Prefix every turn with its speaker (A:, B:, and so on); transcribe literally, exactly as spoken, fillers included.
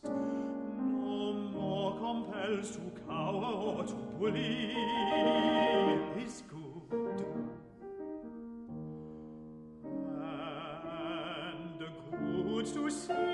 A: No more compels to cower or to bully is good. And good to see